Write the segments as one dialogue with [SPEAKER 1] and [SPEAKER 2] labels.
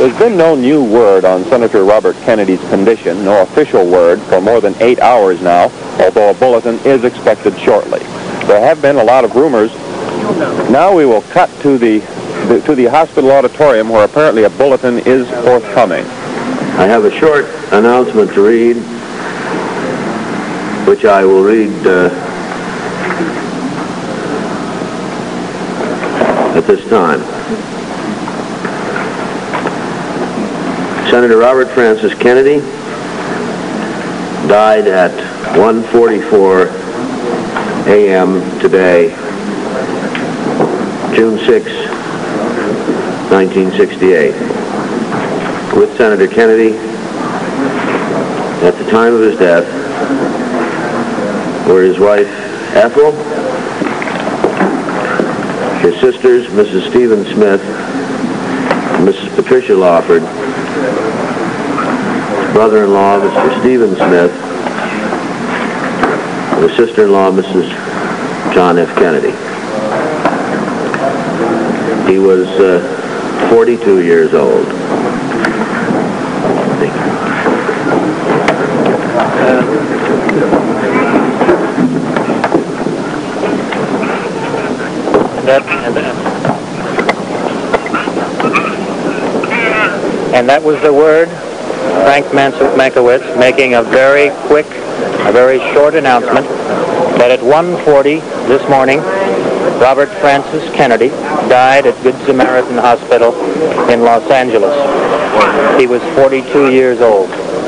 [SPEAKER 1] There's been no new word on Senator Robert Kennedy's condition, no official word, for more than 8 hours now, although a bulletin is expected shortly. There have been a lot of rumors. Now we will cut to the hospital auditorium where apparently a bulletin is forthcoming.
[SPEAKER 2] I have a short announcement to read, which I will read at this time. Senator Robert Francis Kennedy died at 1:44 a.m. today, June 6, 1968. With Senator Kennedy, at the time of his death, were his wife Ethel, his sisters Mrs. Stephen Smith and Mrs. Patricia Lawford, his brother-in-law Mr. Stephen Smith, and his sister-in-law Mrs. John F. Kennedy. He was 42 years old.
[SPEAKER 3] And that was the word, Frank Mankiewicz, making a very quick, a very short announcement that at 1:40 this morning, Robert Francis Kennedy died at Good Samaritan Hospital in Los Angeles. He was 42 years old.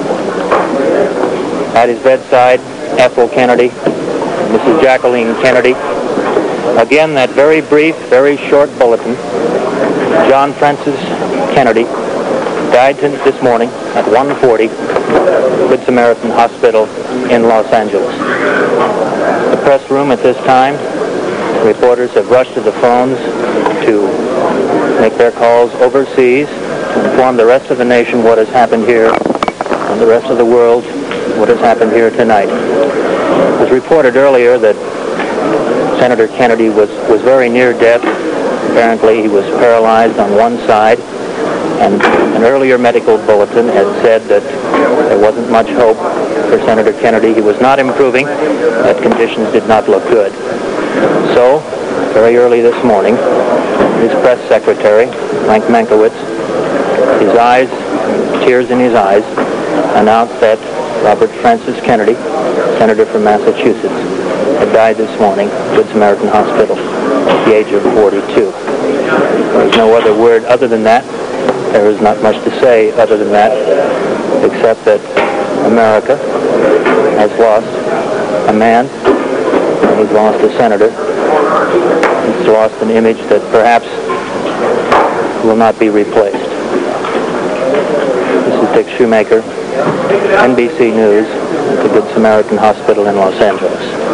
[SPEAKER 3] At his bedside, Ethel Kennedy, Mrs. Jacqueline Kennedy. Again, that very brief, very short bulletin. John Francis Kennedy died this morning at 1:40, Good Samaritan Hospital in Los Angeles. The press room at this time, reporters have rushed to the phones to make their calls overseas to inform the rest of the nation what has happened here and the rest of the world what has happened here tonight. It was reported earlier that Senator Kennedy was very near death. Apparently he was paralyzed on one side, and an earlier medical bulletin had said that there wasn't much hope for Senator Kennedy. He was not improving, that conditions did not look good. So, very early this morning, his press secretary, Frank Mankiewicz, his eyes, tears in his eyes, announced that Robert Francis Kennedy, senator from Massachusetts, had died this morning at Good Samaritan Hospital at the age of 42. There's no other word other than that. There is not much to say other than that, except that America has lost a man, and he's lost a senator. He's lost an image that perhaps will not be replaced. This is Dick Shoemaker, NBC News, at the Good Samaritan Hospital in Los Angeles.